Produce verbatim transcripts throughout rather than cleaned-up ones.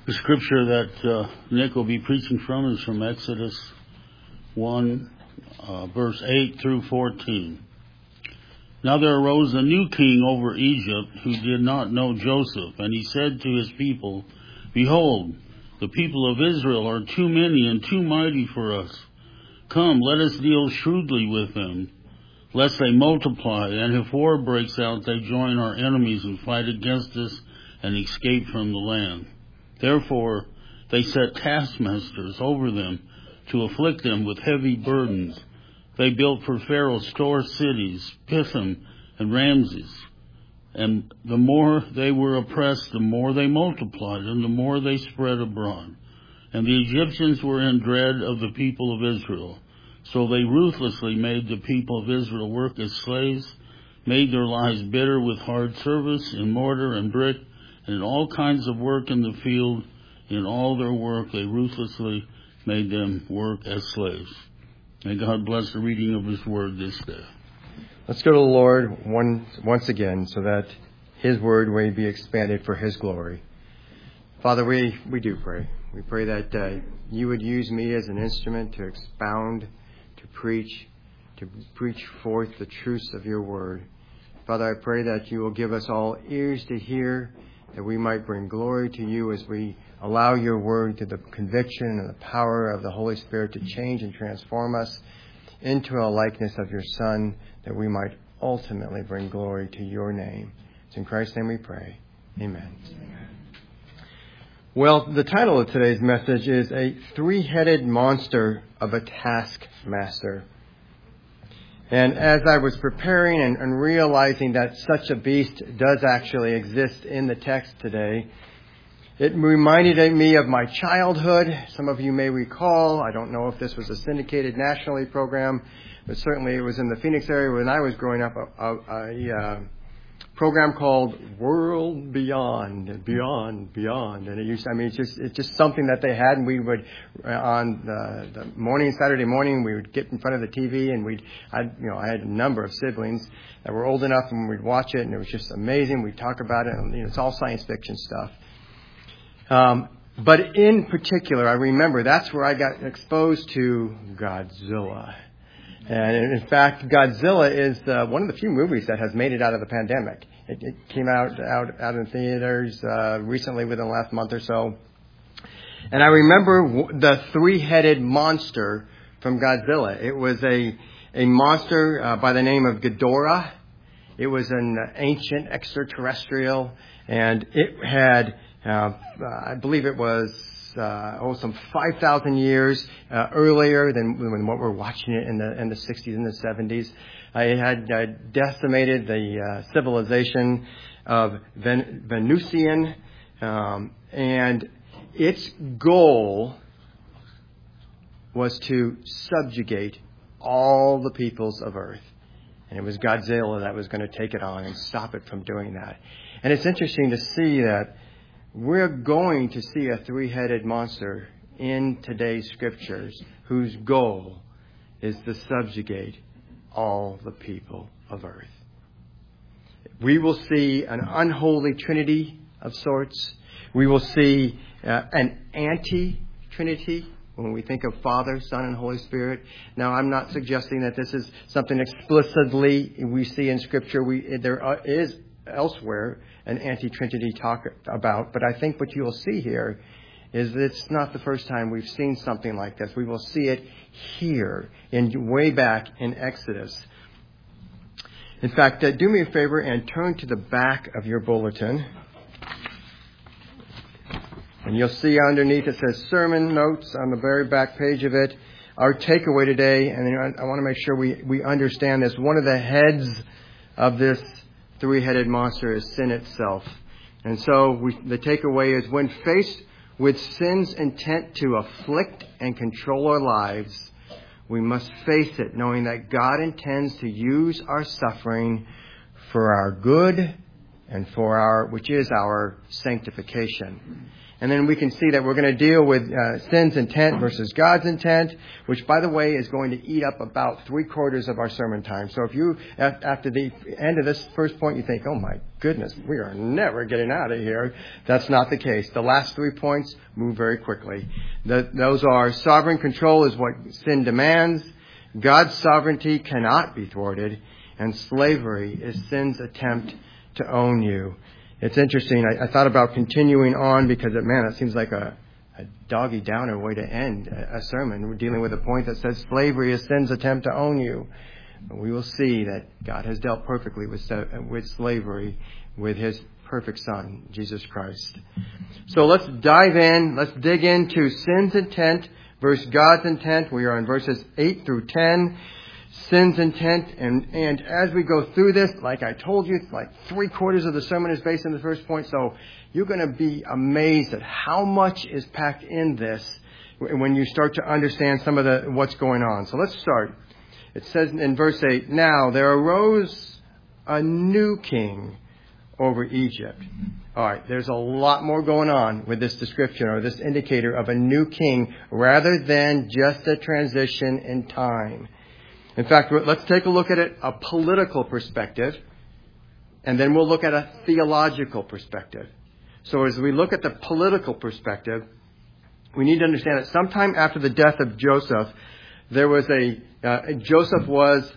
The scripture that uh, Nick will be preaching from is from Exodus one, uh, verse eight through fourteen. Now there arose a new king over Egypt who did not know Joseph, and he said to his people, Behold, the people of Israel are too many and too mighty for us. Come, let us deal shrewdly with them, lest they multiply, and if war breaks out, they join our enemies and fight against us and escape from the land. Therefore, they set taskmasters over them to afflict them with heavy burdens. They built for Pharaoh store cities, Pithom and Ramses. And the more they were oppressed, the more they multiplied, and the more they spread abroad. And the Egyptians were in dread of the people of Israel. So they ruthlessly made the people of Israel work as slaves, made their lives bitter with hard service in mortar and brick, and in all kinds of work in the field. In all their work, they ruthlessly made them work as slaves. May God bless the reading of His Word this day. Let's go to the Lord one, once again so that His Word may be expanded for His glory. Father, we, we do pray. We pray that uh, You would use me as an instrument to expound, to preach, to preach forth the truths of Your Word. Father, I pray that You will give us all ears to hear, that we might bring glory to You as we allow Your Word through the conviction and the power of the Holy Spirit to change and transform us into a likeness of Your Son, that we might ultimately bring glory to Your name. It's in Christ's name we pray. Amen. Amen. Well, the title of today's message is A Three-Headed Monster of a Taskmaster. And as I was preparing and, and realizing that such a beast does actually exist in the text today, it reminded me of my childhood. Some of you may recall, I don't know if this was a syndicated nationally program, but certainly it was in the Phoenix area when I was growing up, a, a, a uh, program called World Beyond, Beyond, Beyond. And it used, I mean, it's just, it's just something that they had, and we would, uh, on the, the morning, Saturday morning, we would get in front of the T V, and we'd, I, you know, I had a number of siblings that were old enough, and we'd watch it, and it was just amazing. We'd talk about it, and you know, it's all science fiction stuff. Um, but in particular, I remember that's where I got exposed to Godzilla. And in fact, Godzilla is uh, one of the few movies that has made it out of the pandemic. It, it came out out out in theaters uh, recently within the last month or so. And I remember w- the three-headed monster from Godzilla. It was a a monster uh, by the name of Ghidorah. It was an ancient extraterrestrial, and it had, uh, I believe it was, Uh, oh, some five thousand years uh, earlier than when what we're watching it in the in the sixties and the seventies. Uh, it had uh, decimated the uh, civilization of Ven- Venusian, um, and its goal was to subjugate all the peoples of Earth. And it was Godzilla that was going to take it on and stop it from doing that. And it's interesting to see that we're going to see a three-headed monster in today's scriptures whose goal is to subjugate all the people of earth. We will see an unholy trinity of sorts. We will see uh, an anti-trinity when we think of Father, Son, and Holy Spirit. Now, I'm not suggesting that this is something explicitly we see in Scripture. We, there is elsewhere an anti-trinity talk about, but I think what you'll see here is that it's not the first time we've seen something like this. We will see it here, in way back in Exodus. In fact, uh, do me a favor and turn to the back of your bulletin. And you'll see underneath it says Sermon Notes on the very back page of it. Our takeaway today, and I want to make sure we, we understand this, one of the heads of this three-headed monster is sin itself. And so we, the takeaway is when faced with sin's intent to afflict and control our lives, we must face it knowing that God intends to use our suffering for our good and for our, which is our sanctification. And then we can see that we're going to deal with uh, sin's intent versus God's intent, which, by the way, is going to eat up about three quarters of our sermon time. So if you, after the end of this first point, you think, oh my goodness, we are never getting out of here, that's not the case. The last three points move very quickly. The, those are sovereign control is what sin demands, God's sovereignty cannot be thwarted, and slavery is sin's attempt to own you. It's interesting. I, I thought about continuing on because, man, it seems like a, a doggy downer way to end a, a sermon. We're dealing with a point that says slavery is sin's attempt to own you. But we will see that God has dealt perfectly with, with slavery with His perfect Son, Jesus Christ. So let's dive in. Let's dig into sin's intent versus God's intent. We are in verses eight through ten. Sin's intent, and, and as we go through this, like I told you, like three quarters of the sermon is based on the first point, so you're going to be amazed at how much is packed in this when you start to understand some of the what's going on. So let's start. It says in verse eight, "Now there arose a new king over Egypt." All right, there's a lot more going on with this description or this indicator of a new king rather than just a transition in time. In fact, let's take a look at it, a political perspective, and then we'll look at a theological perspective. So as we look at the political perspective, we need to understand that sometime after the death of Joseph, there was a, uh, Joseph was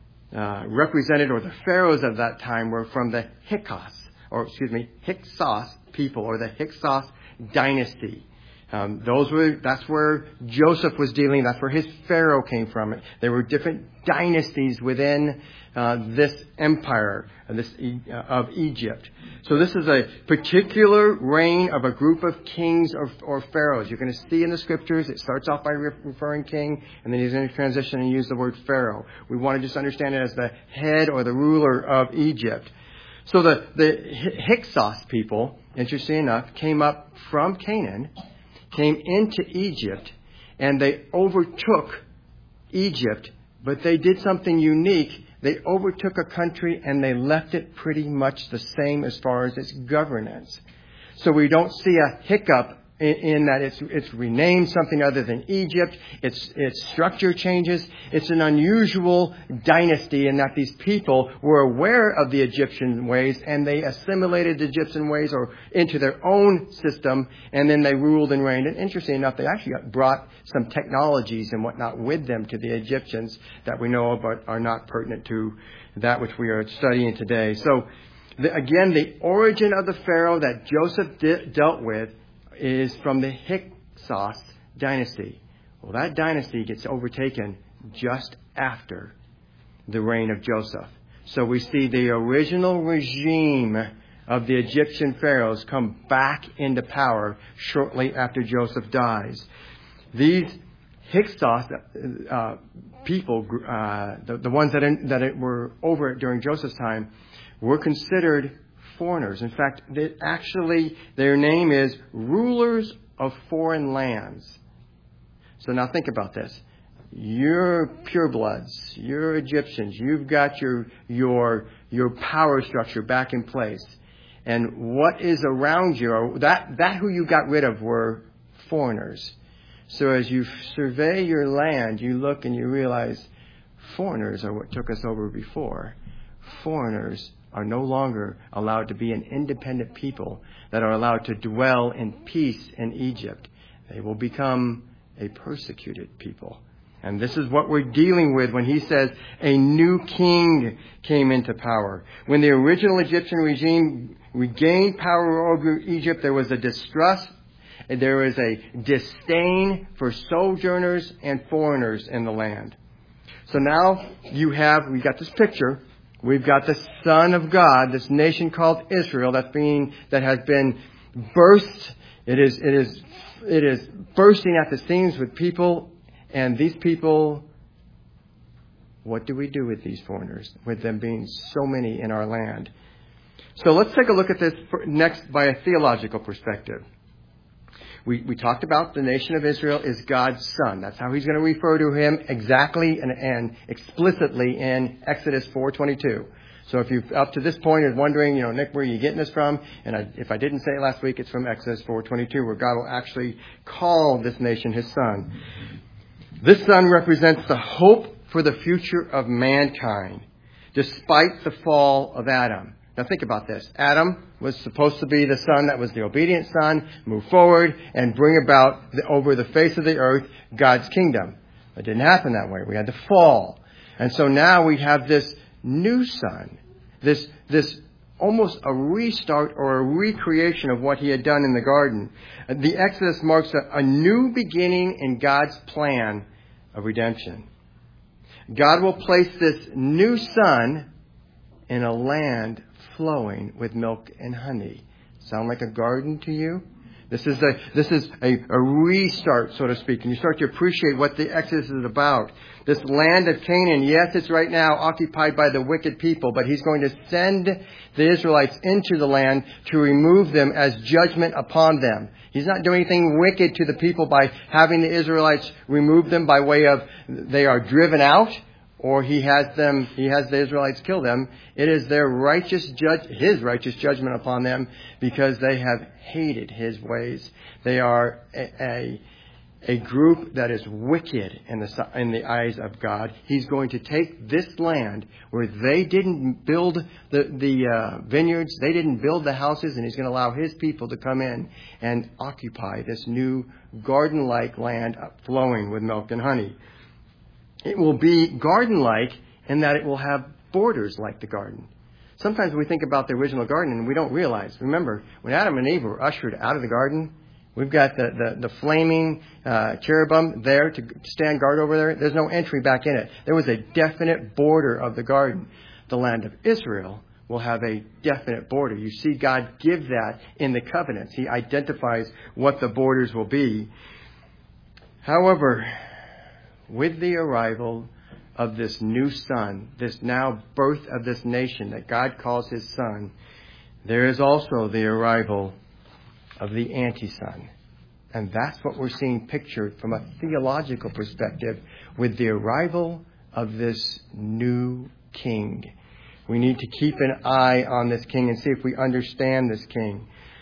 uh, represented, or the pharaohs of that time were from the Hyksos, or excuse me, Hyksos people, or the Hyksos dynasty. Um, those were, that's where Joseph was dealing. That's where his Pharaoh came from. There were different dynasties within uh, this empire of, this, uh, of Egypt. So this is a particular reign of a group of kings or, or pharaohs. You're going to see in the scriptures, it starts off by re- referring king, and then he's going to transition and use the word pharaoh. We want to just understand it as the head or the ruler of Egypt. So the, the Hyksos people, interesting enough, came up from Canaan, came into Egypt, and they overtook Egypt, but they did something unique. They overtook a country and they left it pretty much the same as far as its governance. So we don't see a hiccup in, in that it's it's renamed something other than Egypt. Its its structure changes. It's an unusual dynasty in that these people were aware of the Egyptian ways and they assimilated the Egyptian ways or into their own system, and then they ruled and reigned. And interesting enough, they actually brought some technologies and whatnot with them to the Egyptians that we know of but are not pertinent to that which we are studying today. So the, again, the origin of the Pharaoh that Joseph de- dealt with is from the Hyksos dynasty. Well, that dynasty gets overtaken just after the reign of Joseph. So we see the original regime of the Egyptian pharaohs come back into power shortly after Joseph dies. These Hyksos uh, people, uh, the, the ones that, in, that were over it during Joseph's time, were considered foreigners. In fact, they actually, their name is rulers of foreign lands. So now think about this. You're purebloods. You're Egyptians. You've got your your your power structure back in place. And what is around you, or that, that who you got rid of were foreigners. So as you survey your land, you look and you realize foreigners are what took us over before. Foreigners are no longer allowed to be an independent people that are allowed to dwell in peace in Egypt. They will become a persecuted people. And this is what we're dealing with when he says a new king came into power. When the original Egyptian regime regained power over Egypt, there was a distrust, there was a disdain for sojourners and foreigners in the land. So now you have, we got this picture. We've got the Son of God, this nation called Israel, that's being that has been burst. It is it is it is bursting at the seams with people, and these people. What do we do with these foreigners? With them being so many in our land. So let's take a look at this next by a theological perspective. We, we talked about the nation of Israel is God's son. That's how he's going to refer to him exactly and, and explicitly in Exodus four twenty-two. So if you up to this point is wondering, you know, Nick, where are you getting this from? And I, if I didn't say it last week, it's from Exodus four twenty-two, where God will actually call this nation his son. This son represents the hope for the future of mankind, despite the fall of Adam. Now think about this. Adam was supposed to be the son that was the obedient son, move forward and bring about the, over the face of the earth God's kingdom. It didn't happen that way. We had the fall. And so now we have this new son, this this almost a restart or a recreation of what he had done in the garden. The Exodus marks a, a new beginning in God's plan of redemption. God will place this new son in a land flowing with milk and honey. Sound like a garden to you? This is a this is a, a restart, so to speak, and you start to appreciate what the Exodus is about. This land of Canaan, yes, it's right now occupied by the wicked people, but he's going to send the Israelites into the land to remove them as judgment upon them. He's not doing anything wicked to the people by having the Israelites remove them by way of they are driven out, or he has them, he has the Israelites kill them. It is their righteous judge, his righteous judgment upon them because they have hated his ways. They are a, a, a group that is wicked in the, in the eyes of God. He's going to take this land where they didn't build the, the uh, vineyards, they didn't build the houses, and he's going to allow his people to come in and occupy this new garden-like land flowing with milk and honey. It will be garden-like in that it will have borders like the garden. Sometimes we think about the original garden and we don't realize. Remember, when Adam and Eve were ushered out of the garden, we've got the, the, the flaming uh, cherubim there to stand guard over there. There's no entry back in it. There was a definite border of the garden. The land of Israel will have a definite border. You see God give that in the covenants. He identifies what the borders will be. However, with the arrival of this new son, this now birth of this nation that God calls his son, there is also the arrival of the anti-son. And that's what we're seeing pictured from a theological perspective with the arrival of this new king. We need to keep an eye on this king and see if we understand this king.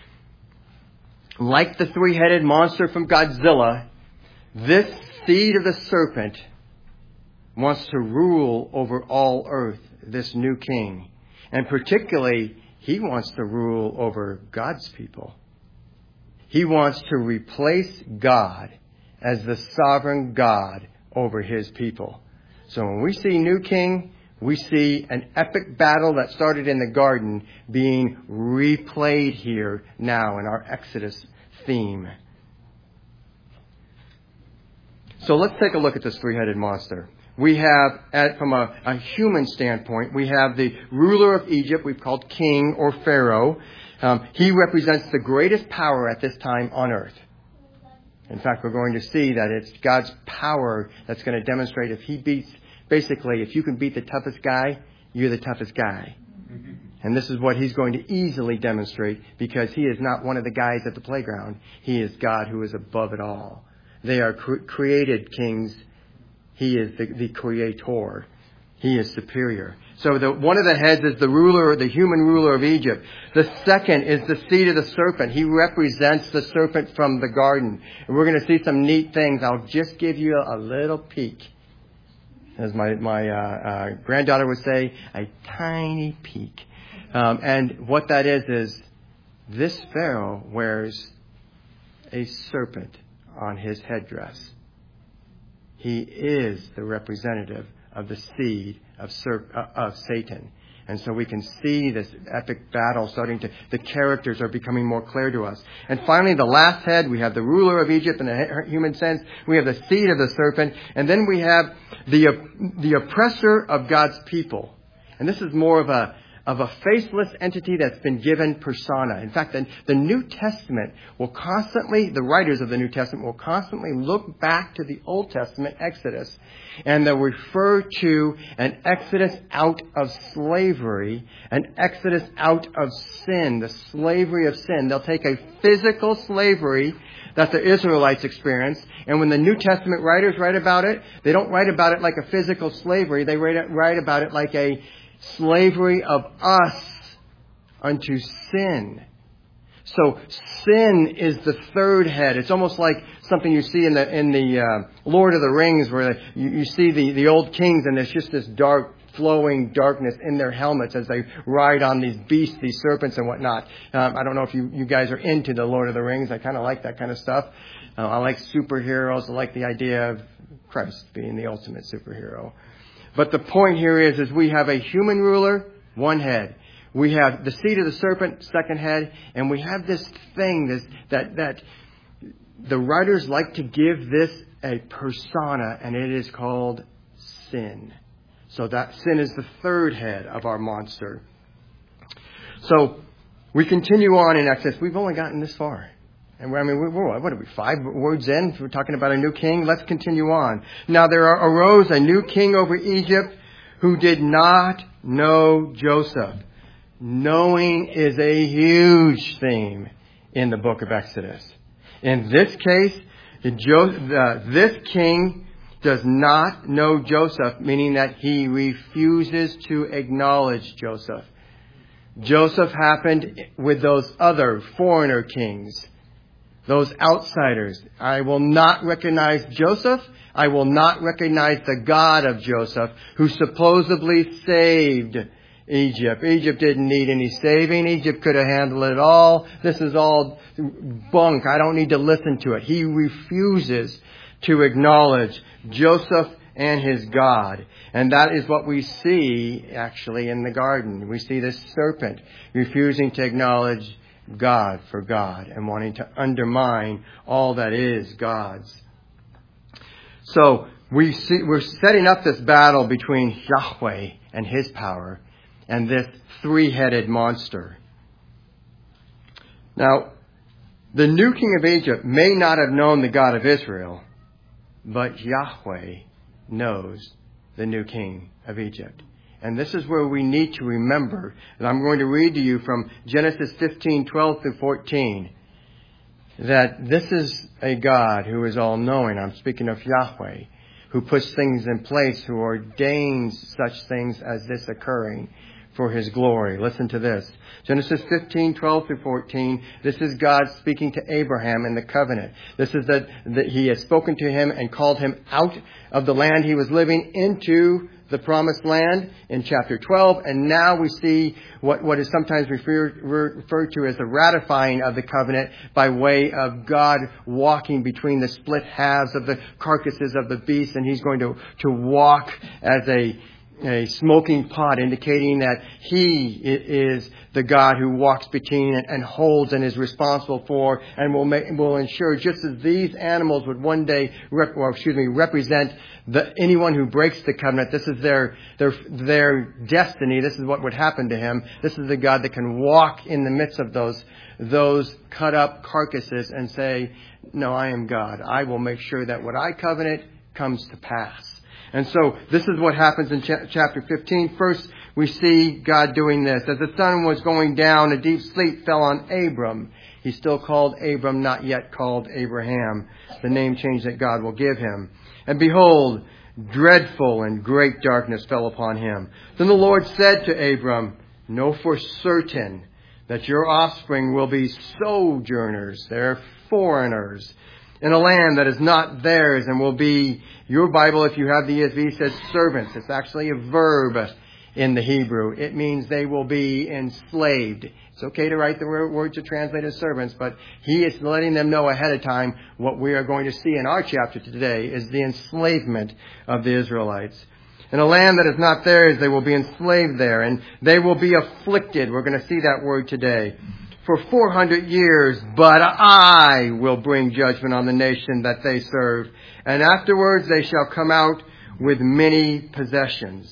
Like the three-headed monster from Godzilla, this seed of the serpent wants to rule over all earth, this new king. And particularly, he wants to rule over God's people. He wants to replace God as the sovereign God over his people. So when we see new king, we see an epic battle that started in the garden being replayed here now in our Exodus theme. So let's take a look at this three-headed monster. We have, at, from a, a human standpoint, we have the ruler of Egypt, we've called king or pharaoh. Um, he represents the greatest power at this time on earth. In fact, we're going to see that it's God's power that's going to demonstrate if he beats, basically, if you can beat the toughest guy, you're the toughest guy. And this is what he's going to easily demonstrate because he is not one of the guys at the playground. He is God who is above it all. They are cre- created kings. He is the, the creator. He is superior. So the, one of the heads is the ruler, the human ruler of Egypt. The second is the seed of the serpent. He represents the serpent from the garden. And we're going to see some neat things. I'll just give you a, a little peek. As my, my uh, uh, granddaughter would say, a tiny peek. Um, and what that is, is this Pharaoh wears a serpent on his headdress. He is the representative of the seed of, Serp- uh, of Satan. And so we can see this epic battle starting to, the characters are becoming more clear to us. And finally, the last head, we have the ruler of Egypt in a human sense. We have the seed of the serpent. And then we have the, uh, the oppressor of God's people. And this is more of a, of a faceless entity that's been given persona. In fact, the, the New Testament will constantly, the writers of the New Testament will constantly look back to the Old Testament, Exodus, and they'll refer to an exodus out of slavery, an exodus out of sin, the slavery of sin. They'll take a physical slavery that the Israelites experienced, and when the New Testament writers write about it, they don't write about it like a physical slavery. They write, write about it like a Slavery of us unto sin. So sin is the third head. It's almost like something you see in the in the uh, Lord of the Rings, where you, you see the, the old kings, and there's just this dark, flowing darkness in their helmets as they ride on these beasts, these serpents and whatnot. Um, I don't know if you, you guys are into the Lord of the Rings. I kind of like that kind of stuff. Uh, I like superheroes. I like the idea of Christ being the ultimate superhero. But the point here is, is we have a human ruler, one head. We have the seed of the serpent, second head, and we have this thing this, that that the writers like to give this a persona, and it is called sin. So that sin is the third head of our monster. So we continue on in Exodus. We've only gotten this far. And we're, I mean, we're, what are we, five words in? We're talking about a new king. Let's continue on. Now there arose a new king over Egypt who did not know Joseph. Knowing is a huge theme in the book of Exodus. In this case, the Jo- the, this king does not know Joseph, meaning that he refuses to acknowledge Joseph. Joseph happened with those other foreigner kings, those outsiders. I will not recognize Joseph. I will not recognize the God of Joseph, who supposedly saved Egypt. Egypt didn't need any saving. Egypt could have handled it all. This is all bunk. I don't need to listen to it. He refuses to acknowledge Joseph and his God. And that is what we see actually in the garden. We see this serpent refusing to acknowledge God for God and wanting to undermine all that is God's. So we see, we're setting up this battle between Yahweh and his power and this three-headed monster. Now, the new king of Egypt may not have known the God of Israel, but Yahweh knows the new king of Egypt. And this is where we need to remember, and I'm going to read to you from Genesis fifteen, twelve through fourteen, that this is a God who is all-knowing. I'm speaking of Yahweh, who puts things in place, who ordains such things as this occurring for his glory. Listen to this. Genesis fifteen, twelve through fourteen. This is God speaking to Abraham in the covenant. This is that, that he has spoken to him and called him out of the land he was living into the promised land in chapter twelve. And now we see what, what is sometimes referred, referred to as the ratifying of the covenant by way of God walking between the split halves of the carcasses of the beasts. And he's going to, to walk as a a smoking pot, indicating that he is the God who walks between and holds and is responsible for and will make, will ensure, just as these animals would one day, rep, or excuse me, represent the, anyone who breaks the covenant. This is their their their destiny. This is what would happen to him. This is the God that can walk in the midst of those those cut up carcasses and say, "No, I am God. I will make sure that what I covenant comes to pass." And so this is what happens in ch- chapter fifteen. First, we see God doing this. As the sun was going down, a deep sleep fell on Abram. He's still called Abram, not yet called Abraham, the name change that God will give him. And behold, dreadful and great darkness fell upon him. Then the Lord said to Abram, "Know for certain that your offspring will be sojourners, they're foreigners, in a land that is not theirs, and will be," your Bible, if you have the E S V, says servants. It's actually a verb in the Hebrew. It means they will be enslaved. It's okay to write the word to translate as servants, but he is letting them know ahead of time what we are going to see in our chapter today is the enslavement of the Israelites. In a land that is not theirs, they will be enslaved there, and they will be afflicted. We're going to see that word today. For four hundred years, but I will bring judgment on the nation that they serve. And afterwards they shall come out with many possessions.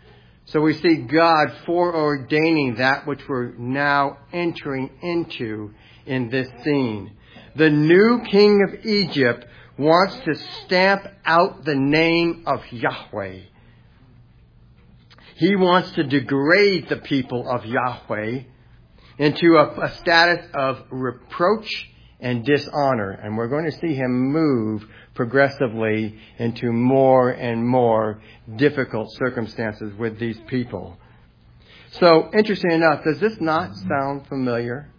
So we see God foreordaining that which we're now entering into in this scene. The new king of Egypt wants to stamp out the name of Yahweh. He wants to degrade the people of Yahweh into a, a status of reproach and dishonor. And we're going to see him move progressively into more and more difficult circumstances with these people. So, interesting enough, does this not sound familiar?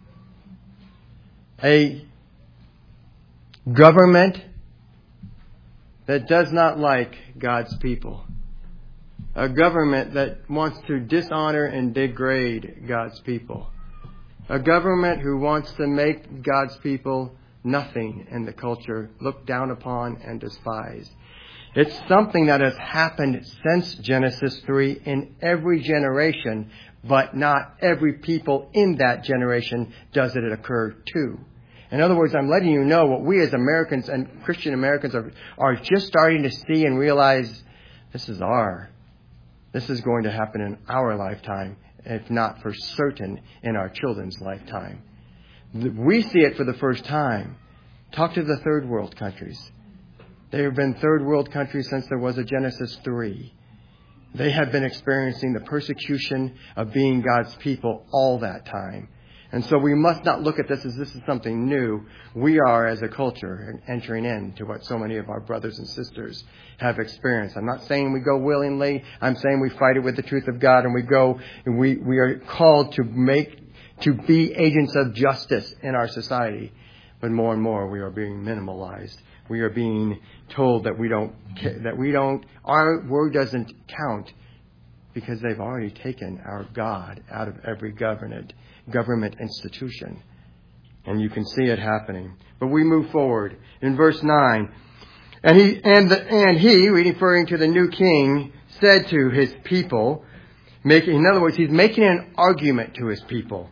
A government that does not like God's people. A government that wants to dishonor and degrade God's people. A government who wants to make God's people nothing in the culture, looked down upon and despised. It's something that has happened since Genesis three in every generation, but not every people in that generation does it occur to. In other words, I'm letting you know what we as Americans and Christian Americans are, are just starting to see and realize this is our, this is going to happen in our lifetime, if not for certain in our children's lifetime. We see it for the first time. Talk to the third world countries. They have been third world countries since there was a Genesis three. They have been experiencing the persecution of being God's people all that time. And so we must not look at this as this is something new. We are, as a culture, entering into what so many of our brothers and sisters have experienced. I'm not saying we go willingly. I'm saying we fight it with the truth of God, and we go, and we, we are called to make, to be agents of justice in our society. But more and more we are being minimalized. We are being told that we don't, that we don't, our word doesn't count because they've already taken our God out of every government, government institution. And you can see it happening. But we move forward in verse nine. And he, and the, and he, referring to the new king, said to his people, making, in other words, he's making an argument to his people.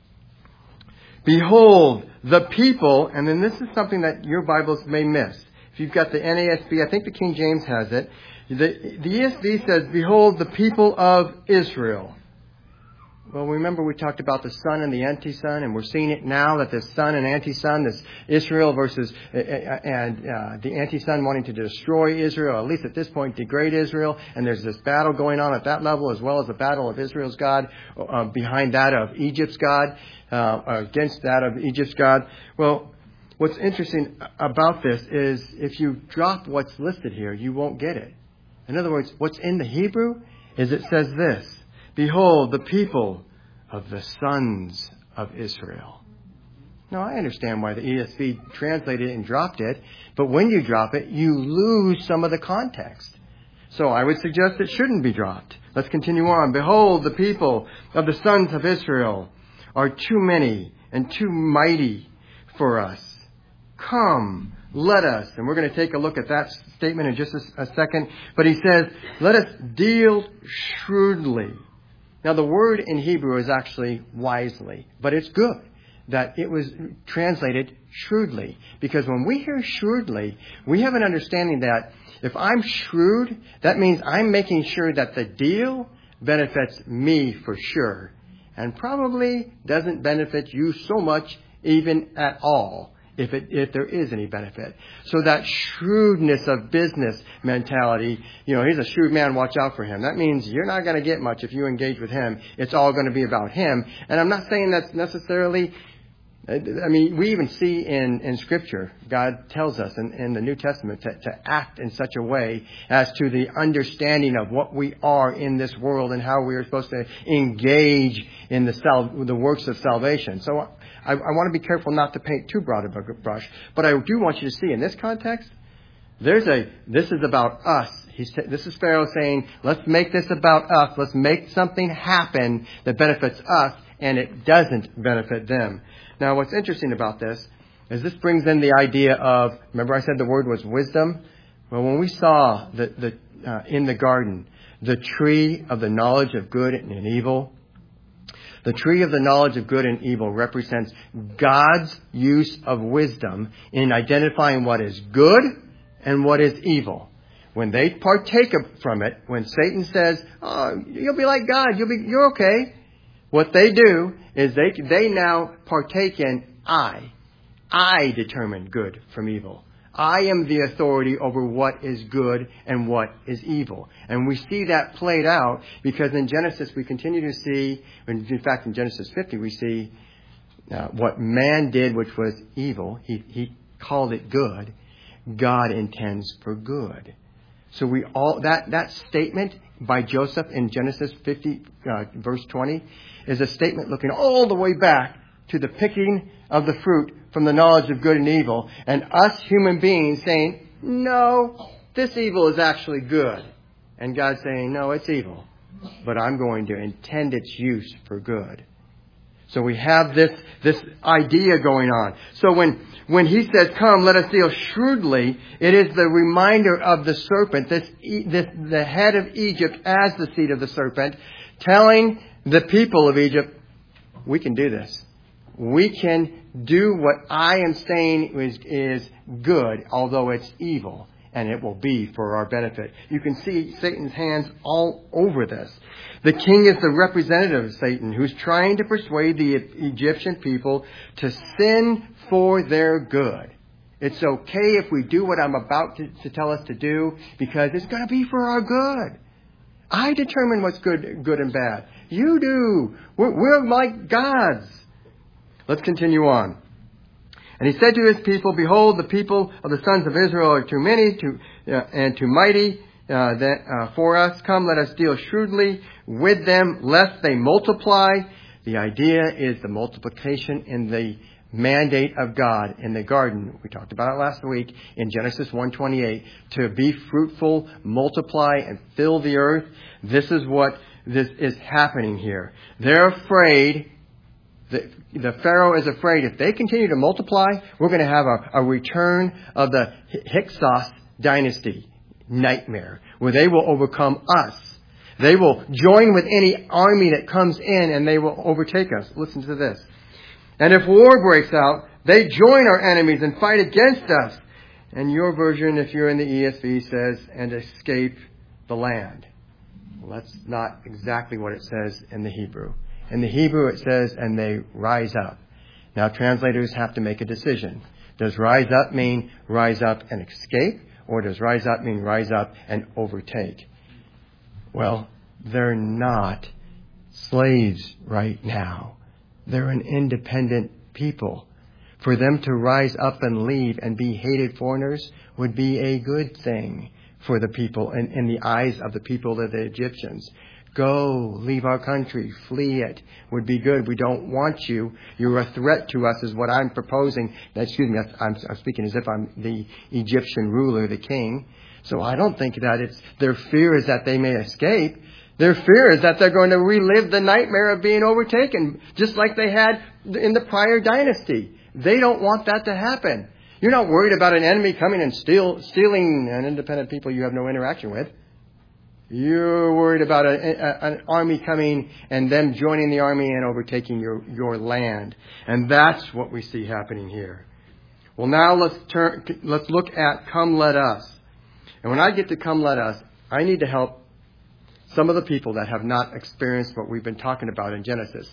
Behold, the people, and then this is something that your Bibles may miss. If you've got the N A S B, I think the King James has it. The, the E S V says, behold, the people of Israel. Well, remember we talked about the son and the anti-son, and we're seeing it now that this son and anti-son, this Israel versus uh, and uh, the anti-son wanting to destroy Israel, at least at this point degrade Israel, and there's this battle going on at that level, as well as the battle of Israel's God uh, behind that of Egypt's God, uh, against that of Egypt's God. Well, what's interesting about this is if you drop what's listed here, you won't get it. In other words, what's in the Hebrew is it says this. Behold, the people of the sons of Israel. Now, I understand why the E S V translated it and dropped it, but when you drop it, you lose some of the context. So I would suggest it shouldn't be dropped. Let's continue on. Behold, the people of the sons of Israel are too many and too mighty for us. Come, let us, and we're going to take a look at that statement in just a, a second, but he says, let us deal shrewdly. Now, the word in Hebrew is actually wisely, but it's good that it was translated shrewdly. Because when we hear shrewdly, we have an understanding that if I'm shrewd, that means I'm making sure that the deal benefits me for sure, and probably doesn't benefit you so much even at all. If it, if there is any benefit. So that shrewdness of business mentality, you know, he's a shrewd man, watch out for him. That means you're not going to get much if you engage with him. It's all going to be about him. And I'm not saying that's necessarily, I mean, we even see in, in Scripture, God tells us in, in the New Testament to, to act in such a way as to the understanding of what we are in this world and how we are supposed to engage in the, sal- the works of salvation. So I, I want to be careful not to paint too broad of a brush, but I do want you to see in this context, there's a, this is about us. He's, this is Pharaoh saying, let's make this about us. Let's make something happen that benefits us, and it doesn't benefit them. Now, what's interesting about this is this brings in the idea of, remember I said the word was wisdom? Well, when we saw the, the, uh, in the garden, the tree of the knowledge of good and evil, the tree of the knowledge of good and evil represents God's use of wisdom in identifying what is good and what is evil. When they partake from it, when Satan says, oh, you'll be like God, you'll be, you're okay. What they do is they, they now partake in I. I determine good from evil. I am the authority over what is good and what is evil. And we see that played out because in Genesis we continue to see, in fact in Genesis fifty we see uh, what man did which was evil. He, he called it good. God intends for good. So we all that that statement by Joseph in Genesis fifty, uh, verse twenty, is a statement looking all the way back to the picking of the fruit from the knowledge of good and evil, and us human beings saying, no, this evil is actually good. And God saying, no, it's evil, but I'm going to intend its use for good. So we have this, this idea going on. So when, when he says, come, let us deal shrewdly, it is the reminder of the serpent, this, this, the head of Egypt as the seed of the serpent, telling the people of Egypt, we can do this. We can do what I am saying is, is good, although it's evil, and it will be for our benefit. You can see Satan's hands all over this. The king is the representative of Satan, who's trying to persuade the Egyptian people to sin for their good. It's okay if we do what I'm about to, to tell us to do, because it's going to be for our good. I determine what's good, good and bad. You do. We're, we're like gods. Let's continue on. And he said to his people, behold, the people of the sons of Israel are too many to, uh, and too mighty uh, that, uh, for us. Come, let us deal shrewdly with them, lest they multiply. The idea is the multiplication in the mandate of God in the garden. We talked about it last week in Genesis one twenty-eight. To be fruitful, multiply, and fill the earth. This is what this is happening here. They're afraid. The, the Pharaoh is afraid if they continue to multiply, we're going to have a, a return of the Hyksos dynasty nightmare, where they will overcome us. They will join with any army that comes in, and they will overtake us. Listen to this. And if war breaks out, they join our enemies and fight against us. And your version, if you're in the E S V, says, and escape the land. Well, that's not exactly what it says in the Hebrew. In the Hebrew, it says, and they rise up. Now, translators have to make a decision. Does rise up mean rise up and escape? Or does rise up mean rise up and overtake? Well, they're not slaves right now. They're an independent people. For them to rise up and leave and be hated foreigners would be a good thing for the people, in, in the eyes of the people of the Egyptians. Go, leave our country, flee it, would be good. We don't want you. You're a threat to us is what I'm proposing. Excuse me, I'm, I'm speaking as if I'm the Egyptian ruler, the king. So I don't think that it's, their fear is that they may escape. Their fear is that they're going to relive the nightmare of being overtaken, just like they had in the prior dynasty. They don't want that to happen. You're not worried about an enemy coming and steal, stealing an independent people you have no interaction with. You're worried about a, a, an army coming and them joining the army and overtaking your, your land. And that's what we see happening here. Well, now let's turn, let's look at come let us. And when I get to come let us, I need to help some of the people that have not experienced what we've been talking about in Genesis.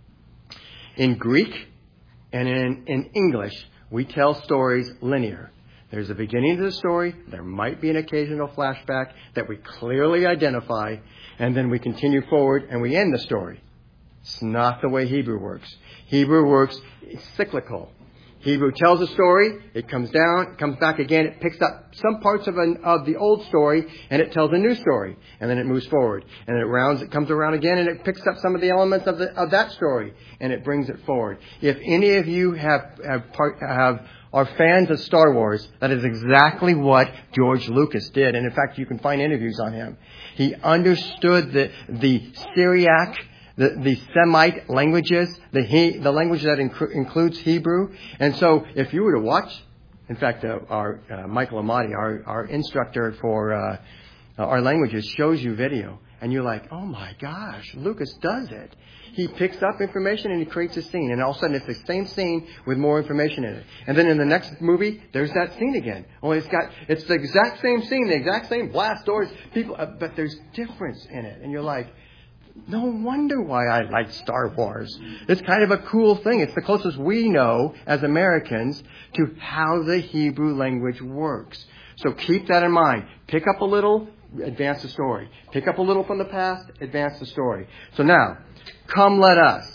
In Greek and in, in English, we tell stories linear. There's a beginning to the story. There might be an occasional flashback that we clearly identify. And then we continue forward and we end the story. It's not the way Hebrew works. Hebrew works cyclical. Hebrew tells a story. It comes down, it comes back again. It picks up some parts of, an, of the old story and it tells a new story. And then it moves forward. And it rounds, it comes around again and it picks up some of the elements of, the, of that story and it brings it forward. If any of you have, have, part, have are fans of Star Wars, that is exactly what George Lucas did. And in fact, you can find interviews on him. He understood the, the Syriac, the, the Semite languages, the, he, the language that inc- includes Hebrew. And so if you were to watch, in fact, uh, our uh, Michael Amati, our, our instructor for uh, our languages, shows you video. And you're like, oh my gosh, Lucas does it. He picks up information and he creates a scene. And all of a sudden it's the same scene with more information in it. And then in the next movie, there's that scene again. Only it's got, it's the exact same scene, the exact same blast doors, people, uh, but there's difference in it. And you're like, no wonder why I like Star Wars. It's kind of a cool thing. It's the closest we know as Americans to how the Hebrew language works. So keep that in mind. Pick up a little, advance the story. Pick up a little from the past, advance the story. So now, come let us.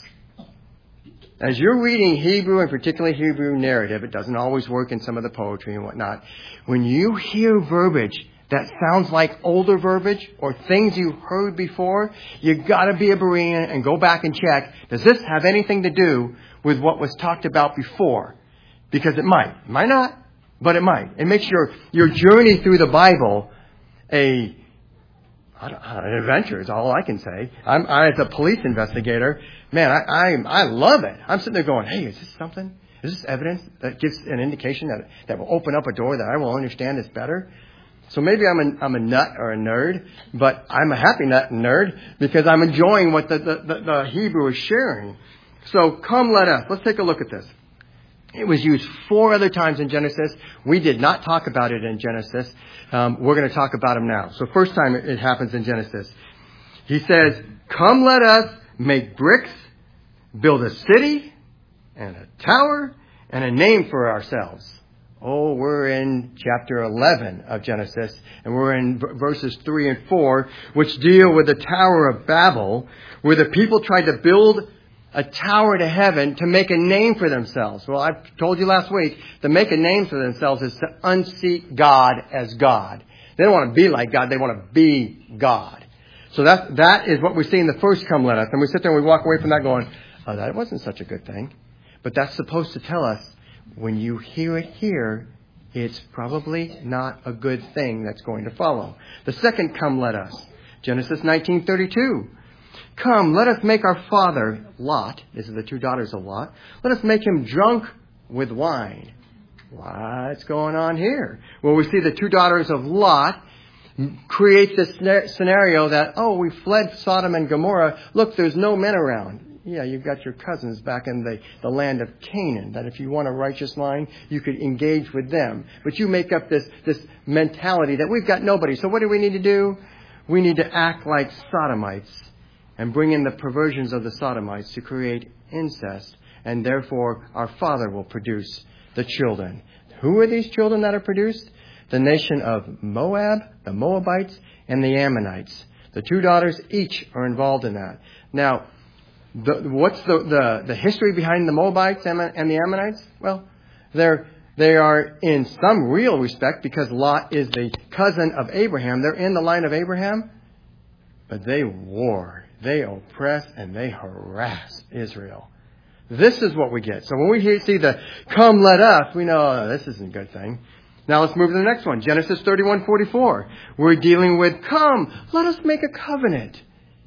As you're reading Hebrew, and particularly Hebrew narrative, it doesn't always work in some of the poetry and whatnot. When you hear verbiage that sounds like older verbiage or things you heard before, you got to be a Berean and go back and check, does this have anything to do with what was talked about before? Because it might. It might not, but it might. It makes your, your journey through the Bible a I don't, an adventure is all I can say. I'm, I, as a police investigator, man, I, I, I love it. I'm sitting there going, hey, is this something? Is this evidence that gives an indication that, that will open up a door that I will understand this better? So maybe I'm a, I'm a nut or a nerd, but I'm a happy nut and nerd because I'm enjoying what the, the, the, the Hebrew is sharing. So come let us. Let's take a look at this. It was used four other times in Genesis. We did not talk about it in Genesis. Um, we're going to talk about them now. So first time it, it happens in Genesis. He says, come let us make bricks, build a city and a tower and a name for ourselves. Oh, we're in chapter eleven of Genesis, and we're in v- verses three and four, which deal with the Tower of Babel, where the people tried to build a tower to heaven to make a name for themselves. Well, I told you last week, to make a name for themselves is to unseat God as God. They don't want to be like God, they want to be God. So that, that is what we see in the first come let us. And we sit there and we walk away from that going, oh, that wasn't such a good thing. But that's supposed to tell us, when you hear it here, it's probably not a good thing that's going to follow. The second come let us, Genesis nineteen thirty-two. Come, let us make our father, Lot, this is the two daughters of Lot, let us make him drunk with wine. What's going on here? Well, we see the two daughters of Lot create this scenario that, oh, we fled Sodom and Gomorrah. Look, there's no men around. Yeah, you've got your cousins back in the, the land of Canaan, that if you want a righteous line, you could engage with them. But you make up this, this mentality that we've got nobody. So what do we need to do? We need to act like Sodomites and bring in the perversions of the Sodomites to create incest. And therefore, our Father will produce the children. Who are these children that are produced? The nation of Moab, the Moabites, and the Ammonites. The two daughters each are involved in that. Now, the, what's the, the, the history behind the Moabites and the Ammonites? Well, they're, they are in some real respect, because Lot is the cousin of Abraham. They're in the line of Abraham, but they war. They oppress and they harass Israel. This is what we get. So when we hear, see the come let us, we know, oh, this isn't a good thing. Now let's move to the next one. Genesis thirty-one forty-four. We're dealing with, come, let us make a covenant.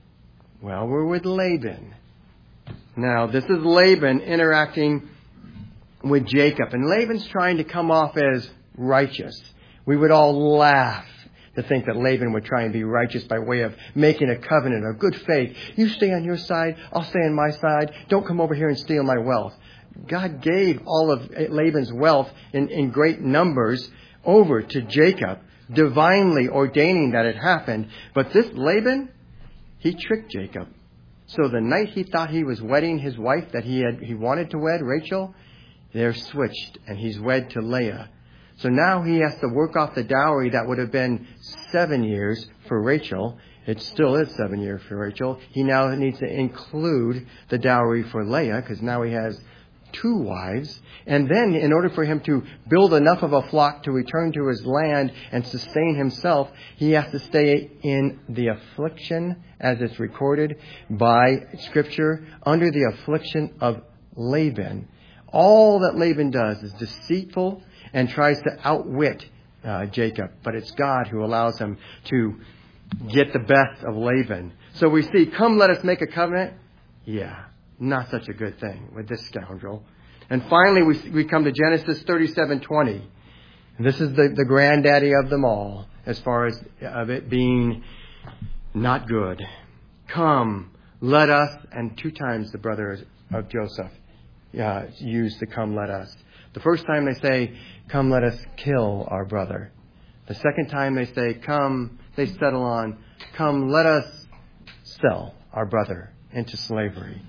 Well, we're with Laban. Now, this is Laban interacting with Jacob. And Laban's trying to come off as righteous. We would all laugh to think that Laban would try and be righteous by way of making a covenant of good faith. You stay on your side, I'll stay on my side. Don't come over here and steal my wealth. God gave all of Laban's wealth in, in great numbers over to Jacob, divinely ordaining that it happened. But this Laban, he tricked Jacob. So the night he thought he was wedding his wife that he had he wanted to wed, Rachel, they're switched and he's wed to Leah. So now he has to work off the dowry that would have been seven years for Rachel. It still is seven years for Rachel. He now needs to include the dowry for Leah, because now he has two wives. And then in order for him to build enough of a flock to return to his land and sustain himself, he has to stay in the affliction, as it's recorded by Scripture, under the affliction of Laban. All that Laban does is deceitful and tries to outwit uh, Jacob. But it's God who allows him to get the best of Laban. So we see, come let us make a covenant. Yeah, not such a good thing with this scoundrel. And finally, we we come to Genesis thirty-seven twenty. And this is the, the granddaddy of them all, as far as of it being not good. Come, let us, and two times the brothers of Joseph uh, use the come let us. The first time they say, come let us kill our brother. The second time they say, come, they settle on, come let us sell our brother into slavery.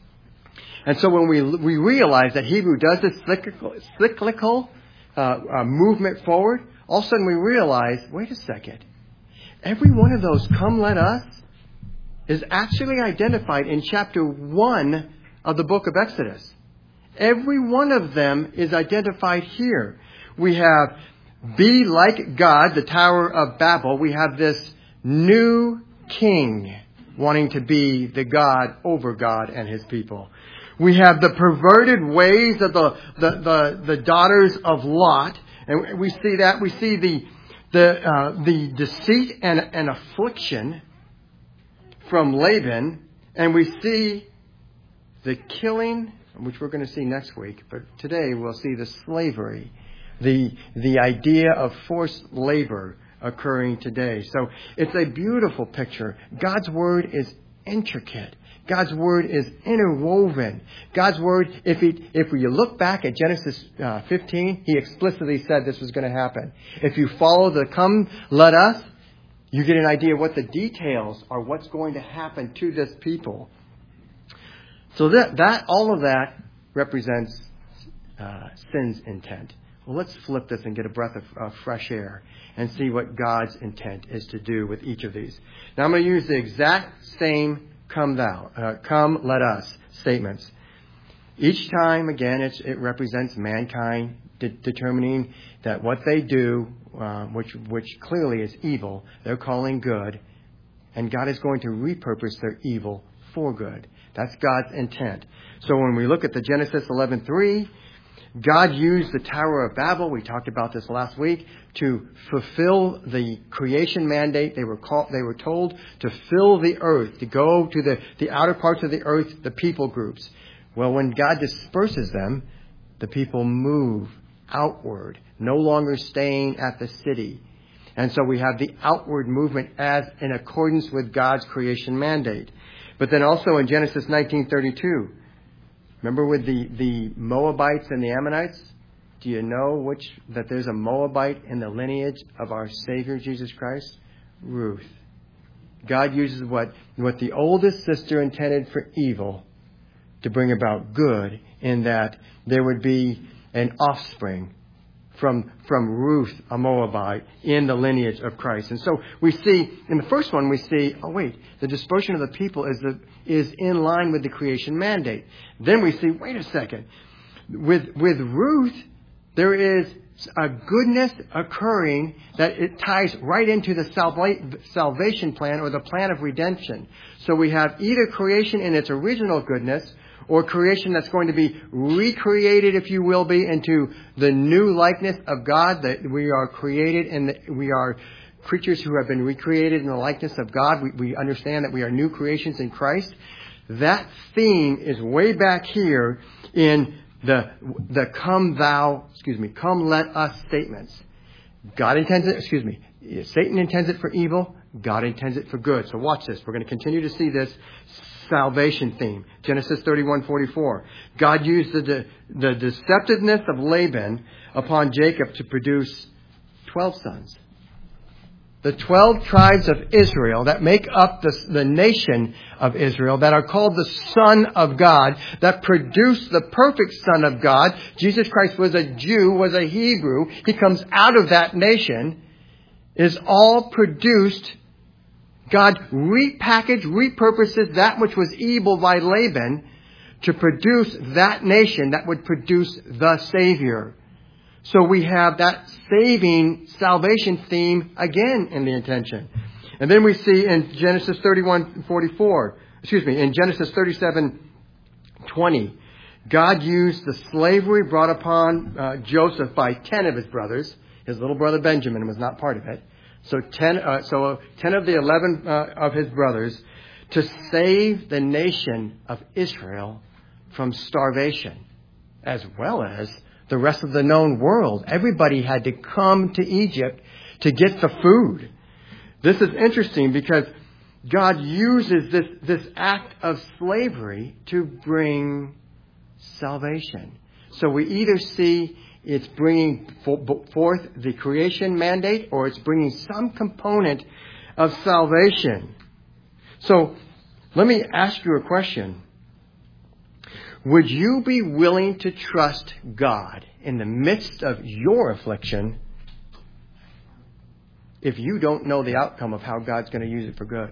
And so when we we realize that Hebrew does this cyclical, cyclical uh, uh, movement forward, all of a sudden we realize, wait a second, every one of those come let us is actually identified in chapter one of the book of Exodus. Every one of them is identified here. We have be like God, the Tower of Babel, we have this new king wanting to be the God over God and his people. We have the perverted ways of the, the, the, the daughters of Lot. And we see that. We see the, the, uh, the deceit and, and affliction from Laban. And we see the killing, which we're going to see next week. But today we'll see the slavery, the, the idea of forced labor occurring today. So it's a beautiful picture. God's Word is intricate. God's Word is interwoven. God's Word, if he, if you look back at Genesis uh, fifteen, He explicitly said this was going to happen. If you follow the come, let us, you get an idea of what the details are, what's going to happen to this people. So that, that all of that represents uh, sin's intent. Well, let's flip this and get a breath of uh, fresh air and see what God's intent is to do with each of these. Now I'm going to use the exact same come thou, uh, come let us statements. Each time, again, it's, it represents mankind de- determining that what they do, uh, which, which clearly is evil, they're calling good, and God is going to repurpose their evil for good. That's God's intent. So when we look at the Genesis eleven three, God used the Tower of Babel, we talked about this last week, to fulfill the creation mandate. They were called, they were told to fill the earth, to go to the, the outer parts of the earth, the people groups. Well, when God disperses them, the people move outward, no longer staying at the city. And so we have the outward movement as in accordance with God's creation mandate. But then also in Genesis nineteen thirty-two, remember with the, the Moabites and the Ammonites? Do you know which that there's a Moabite in the lineage of our Savior Jesus Christ? Ruth. God uses what, what the oldest sister intended for evil to bring about good, in that there would be an offspring from, from Ruth, a Moabite, in the lineage of Christ. And so we see, in the first one, we see, oh wait, the dispersion of the people is the, is in line with the creation mandate. Then we see, wait a second, with, with Ruth, there is a goodness occurring that it ties right into the salva- salvation plan, or the plan of redemption. So we have either creation in its original goodness, or creation that's going to be recreated, if you will be, into the new likeness of God, that we are created and we are creatures who have been recreated in the likeness of God. We, we understand that we are new creations in Christ. That theme is way back here in the the come thou, excuse me, come let us statements. God intends it, excuse me, Satan intends it for evil. God intends it for good. So watch this. We're going to continue to see this salvation theme. Genesis thirty-one forty-four. God used the, de- the deceptiveness of Laban upon Jacob to produce twelve sons. The twelve tribes of Israel that make up the, the nation of Israel, that are called the Son of God, that produce the perfect Son of God. Jesus Christ was a Jew, was a Hebrew. He comes out of that nation, is all produced. God repackaged, repurposes that which was evil by Laban to produce that nation that would produce the Savior. So we have that saving salvation theme again in the intention. And then we see in Genesis thirty-one forty-four, excuse me, in Genesis thirty-seven twenty, God used the slavery brought upon uh, Joseph by ten of his brothers. His little brother Benjamin was not part of it. So ten, uh, so ten of the eleven uh, of his brothers, to save the nation of Israel from starvation, as well as the rest of the known world. Everybody had to come to Egypt to get the food. This is interesting because God uses this, this act of slavery to bring salvation. So we either see it's bringing forth the creation mandate, or it's bringing some component of salvation. So let me ask you a question. Would you be willing to trust God in the midst of your affliction if you don't know the outcome of how God's going to use it for good?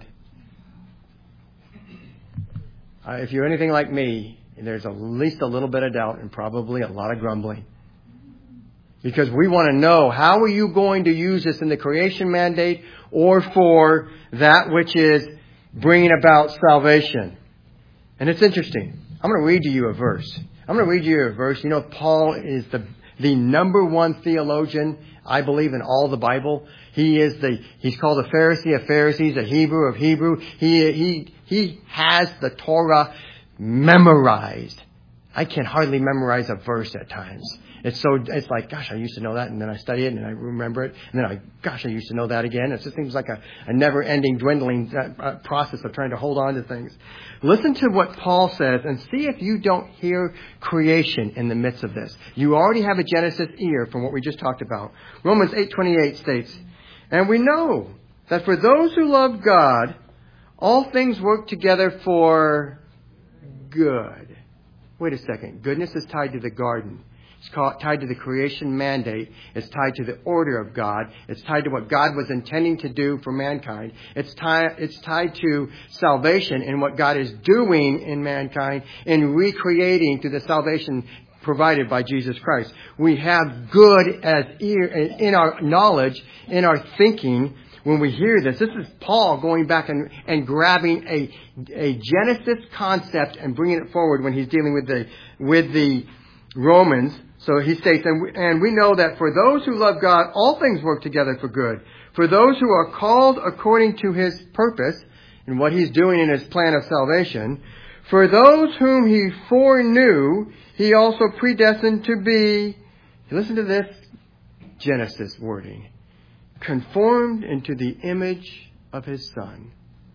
Uh, if you're anything like me, there's at least a little bit of doubt and probably a lot of grumbling. Because we want to know, how are you going to use this in the creation mandate or for that which is bringing about salvation? And it's interesting. I'm going to read to you a verse. I'm going to read you a verse. You know, Paul is the the number one theologian, I believe, in all the Bible. He is the, he's called a Pharisee of Pharisees, a Hebrew of Hebrew. He, he, he has the Torah memorized. I can hardly memorize a verse at times. It's so, it's like, gosh, I used to know that, and then I study it, and I remember it, and then I, gosh, I used to know that again. It just seems like a, a never-ending, dwindling uh, process of trying to hold on to things. Listen to what Paul says, and see if you don't hear creation in the midst of this. You already have a Genesis ear from what we just talked about. Romans eight twenty-eight states, "And we know that for those who love God, all things work together for good." Wait a second. Goodness is tied to the garden. It's called, tied to the creation mandate. It's tied to the order of God. It's tied to what God was intending to do for mankind. It's tied, it's tied to salvation and what God is doing in mankind in recreating through the salvation provided by Jesus Christ. We have good as ear, in our knowledge, in our thinking. When we hear this, this is Paul going back and, and grabbing a, a Genesis concept and bringing it forward when he's dealing with the, with the Romans. So he states, and we, and we know that for those who love God, all things work together for good. For those who are called according to his purpose and what he's doing in his plan of salvation. For those whom he foreknew, he also predestined to be, listen to this Genesis wording, conformed into the image of his Son.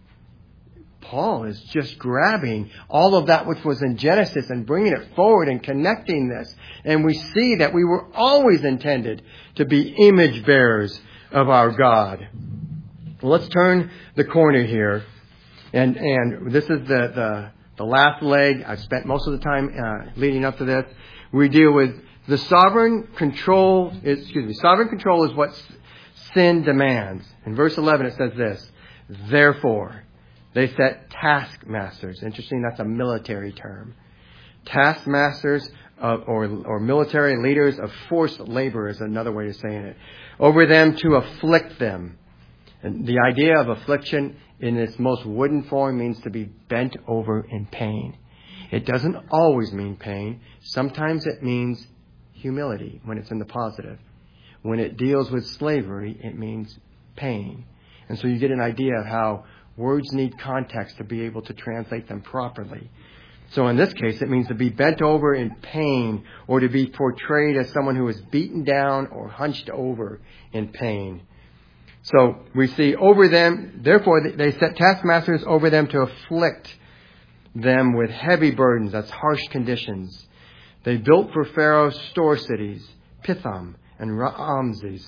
Paul is just grabbing all of that which was in Genesis and bringing it forward and connecting this. And we see that we were always intended to be image bearers of our God. Well, let's turn the corner here. And and this is the, the, the last leg. I've spent most of the time uh, leading up to this. We deal with the sovereign control. Excuse me. Sovereign control is what sin demands. In verse eleven it says this, "Therefore, they set taskmasters." Interesting, that's a military term. Taskmasters of, or, or military leaders of forced labor is another way of saying it. Over them to afflict them. And the idea of affliction in its most wooden form means to be bent over in pain. It doesn't always mean pain. Sometimes it means humility when it's in the positive. When it deals with slavery, it means pain. And so you get an idea of how words need context to be able to translate them properly. So in this case, it means to be bent over in pain or to be portrayed as someone who is beaten down or hunched over in pain. So we see over them, therefore they set taskmasters over them to afflict them with heavy burdens. That's harsh conditions. They built for Pharaoh store cities, Pithom and Ramses.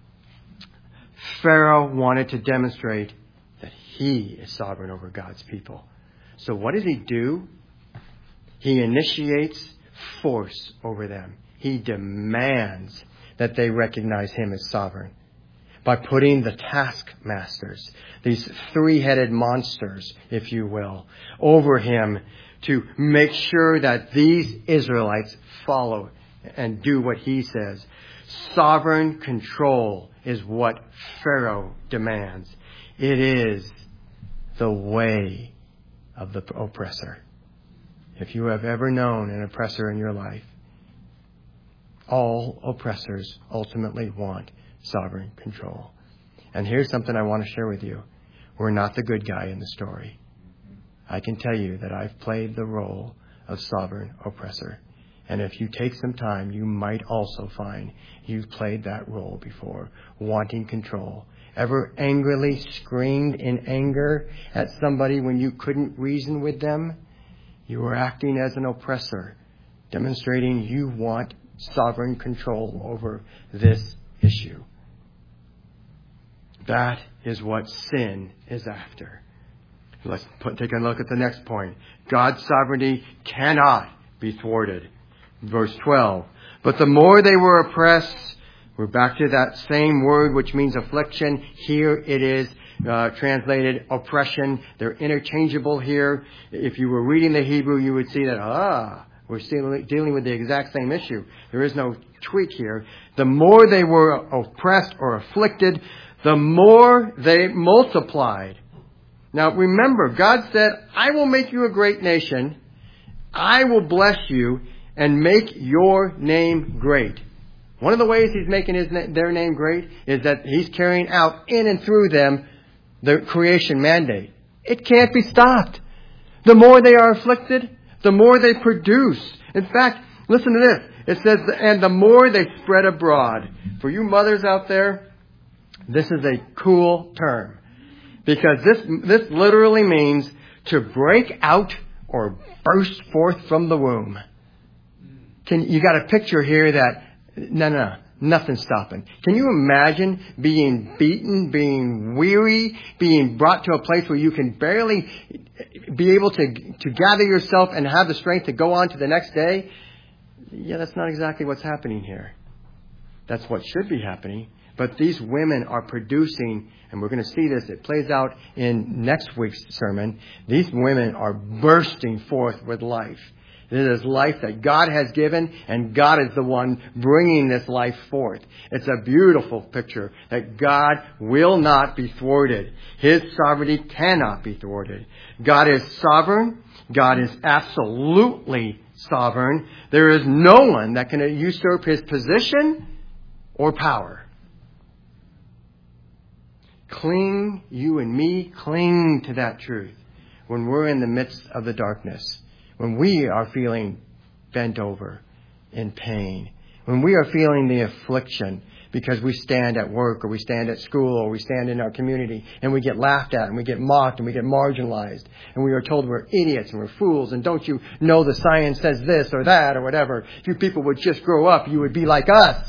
Pharaoh wanted to demonstrate that he is sovereign over God's people. So what does he do? He initiates force over them. He demands that they recognize him as sovereign by putting the taskmasters, these three-headed monsters, if you will, over him to make sure that these Israelites follow and do what he says. Sovereign control is what Pharaoh demands. It is the way of the oppressor. If you have ever known an oppressor in your life, all oppressors ultimately want sovereign control. And here's something I want to share with you. We're not the good guy in the story. I can tell you that I've played the role of sovereign oppressor. And if you take some time, you might also find you've played that role before, wanting control. Ever angrily screamed in anger at somebody when you couldn't reason with them? You were acting as an oppressor, demonstrating you want sovereign control over this issue. That is what sin is after. Let's put, take a look at the next point. God's sovereignty cannot be thwarted. Verse twelve. But the more they were oppressed, we're back to that same word which means affliction. Here it is uh, translated oppression. They're interchangeable here. If you were reading the Hebrew, you would see that, ah, We're still dealing with the exact same issue. There is no tweak here. The more they were oppressed or afflicted, the more they multiplied. Now remember, God said, I will make you a great nation. I will bless you and make your name great. One of the ways He's making his, their name great is that He's carrying out in and through them the creation mandate. It can't be stopped. The more they are afflicted, the more they produce. In fact, listen to this. It says, and the more they spread abroad. For you mothers out there, this is a cool term. Because this, this literally means to break out or burst forth from the womb. Can, you got a picture here that, no, no, nothing's stopping. Can you imagine being beaten, being weary, being brought to a place where you can barely be able to, to gather yourself and have the strength to go on to the next day? Yeah, that's not exactly what's happening here. That's what should be happening. But these women are producing, and we're going to see this, it plays out in next week's sermon. These women are bursting forth with life. This is life that God has given, and God is the one bringing this life forth. It's a beautiful picture that God will not be thwarted. His sovereignty cannot be thwarted. God is sovereign. God is absolutely sovereign. There is no one that can usurp His position or power. Cling, you and me, cling to that truth when we're in the midst of the darkness. When we are feeling bent over in pain, when we are feeling the affliction because we stand at work or we stand at school or we stand in our community and we get laughed at and we get mocked and we get marginalized and we are told we're idiots and we're fools and don't you know the science says this or that or whatever. If you people would just grow up, you would be like us.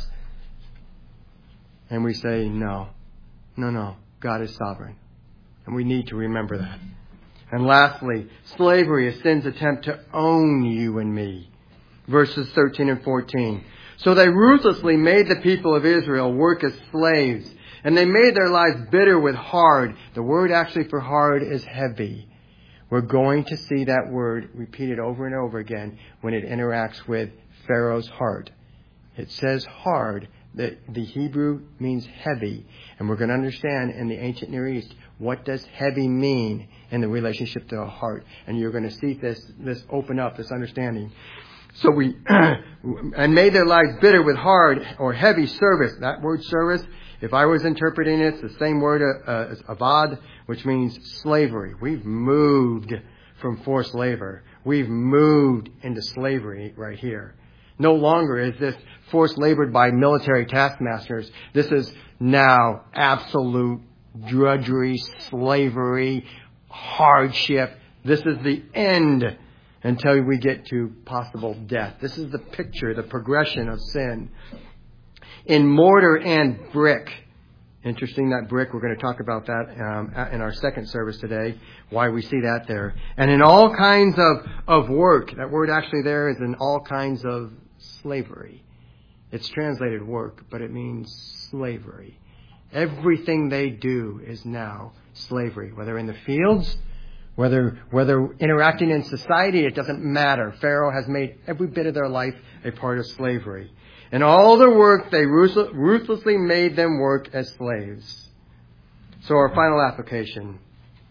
And we say, no, no, no, God is sovereign. And we need to remember that. And lastly, slavery is sin's attempt to own you and me. Verses thirteen and fourteen. So they ruthlessly made the people of Israel work as slaves, and they made their lives bitter with hard. The word actually for hard is heavy. We're going to see that word repeated over and over again when it interacts with Pharaoh's heart. It says hard. The, the Hebrew means heavy. And we're going to understand in the ancient Near East, what does heavy mean in the relationship to a heart? And you're going to see this, this open up, this understanding. So we, and made their lives bitter with hard or heavy service. That word service, if I was interpreting it, it's the same word uh, as avad, which means slavery. We've moved from forced labor. We've moved into slavery right here. No longer is this forced labored by military taskmasters. This is now absolute drudgery, slavery, hardship. This is the end until we get to possible death. This is the picture, the progression of sin. In mortar and brick. Interesting, that brick, we're going to talk about that um, in our second service today, why we see that there. And in all kinds of, of work. That word actually there is in all kinds of slavery. It's translated work, but it means slavery. Everything they do is now slavery, whether in the fields, whether whether interacting in society, it doesn't matter. Pharaoh has made every bit of their life a part of slavery. And all their work, they ruthlessly made them work as slaves. So our final application.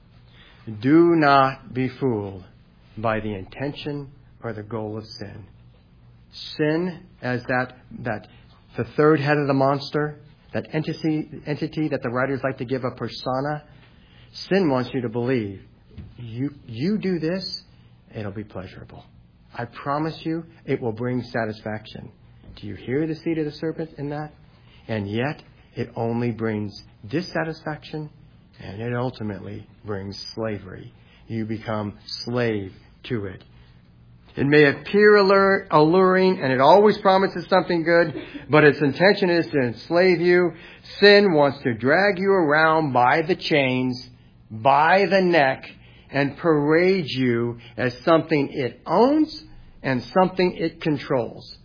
Do not be fooled by the intention or the goal of sin. Sin as that, that the third head of the monster, that entity, entity that the writers like to give a persona. Sin wants you to believe, you, you do this, it'll be pleasurable. I promise you, it will bring satisfaction. Do you hear the seed of the serpent in that? And yet, it only brings dissatisfaction, and it ultimately brings slavery. You become slave to it. It may appear alluring, and it always promises something good, but its intention is to enslave you. Sin wants to drag you around by the chains, by the neck, and parade you as something it owns and something it controls.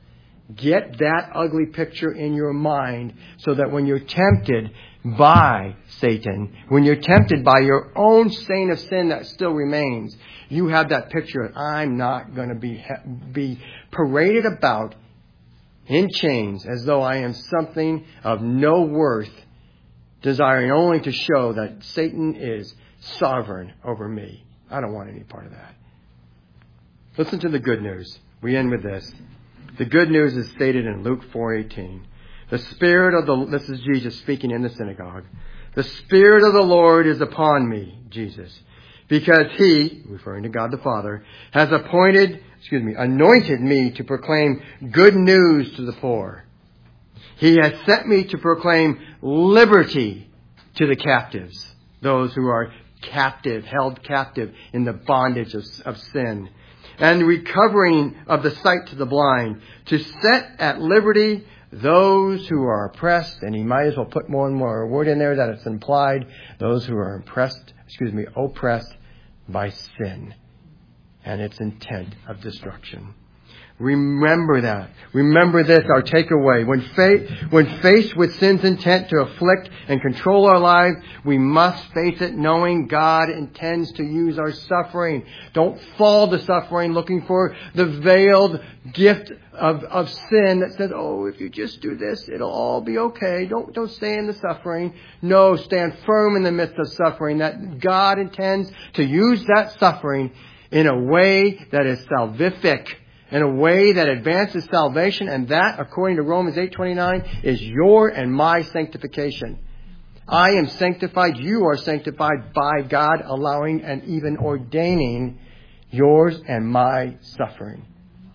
Get that ugly picture in your mind so that when you're tempted by Satan, when you're tempted by your own stain of sin that still remains, you have that picture of, I'm not going to be be paraded about in chains as though I am something of no worth, desiring only to show that Satan is sovereign over me. I don't want any part of that. Listen to the good news. We end with this. The good news is stated in Luke four eighteen. The Spirit of the, this is Jesus speaking in the synagogue. The Spirit of the Lord is upon me, Jesus, because He, referring to God the Father, has appointed, excuse me, anointed me to proclaim good news to the poor. He has sent me to proclaim liberty to the captives, those who are captive, held captive in the bondage of, of sin, and recovering of the sight to the blind, to set at liberty those who are oppressed, and he might as well put more and more word in there that it's implied, those who are impressed, excuse me, oppressed by sin and its intent of destruction. Remember that. Remember this, our takeaway. When, fa- when faced with sin's intent to afflict and control our lives, we must face it knowing God intends to use our suffering. Don't fall to suffering looking for the veiled gift of, of sin that says, oh, if you just do this, it'll all be okay. Don't, don't stay in the suffering. No, stand firm in the midst of suffering, that God intends to use that suffering in a way that is salvific, in a way that advances salvation, and that, according to Romans eight twenty-nine, is your and my sanctification. I am sanctified, you are sanctified by God allowing and even ordaining yours and my suffering.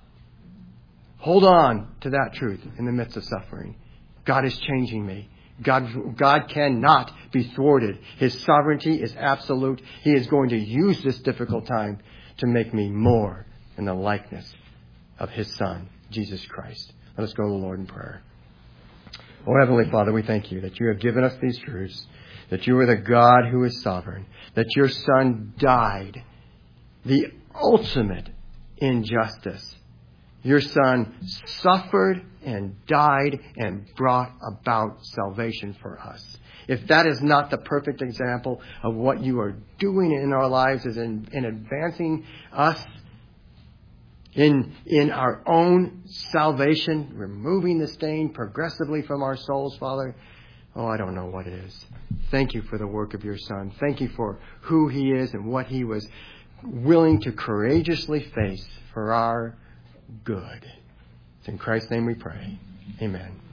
Hold on to that truth in the midst of suffering. God is changing me. God, God cannot be thwarted. His sovereignty is absolute. He is going to use this difficult time to make me more in the likeness of His Son, Jesus Christ. Let us go to the Lord in prayer. Oh, Heavenly Father, we thank You that You have given us these truths, that You are the God who is sovereign, that Your Son died, the ultimate injustice. Your Son suffered and died and brought about salvation for us. If that is not the perfect example of what You are doing in our lives, is in, in advancing us In, in our own salvation, removing the stain progressively from our souls, Father, oh, I don't know what it is. Thank You for the work of Your Son. Thank You for who He is and what He was willing to courageously face for our good. It's in Christ's name we pray. Amen.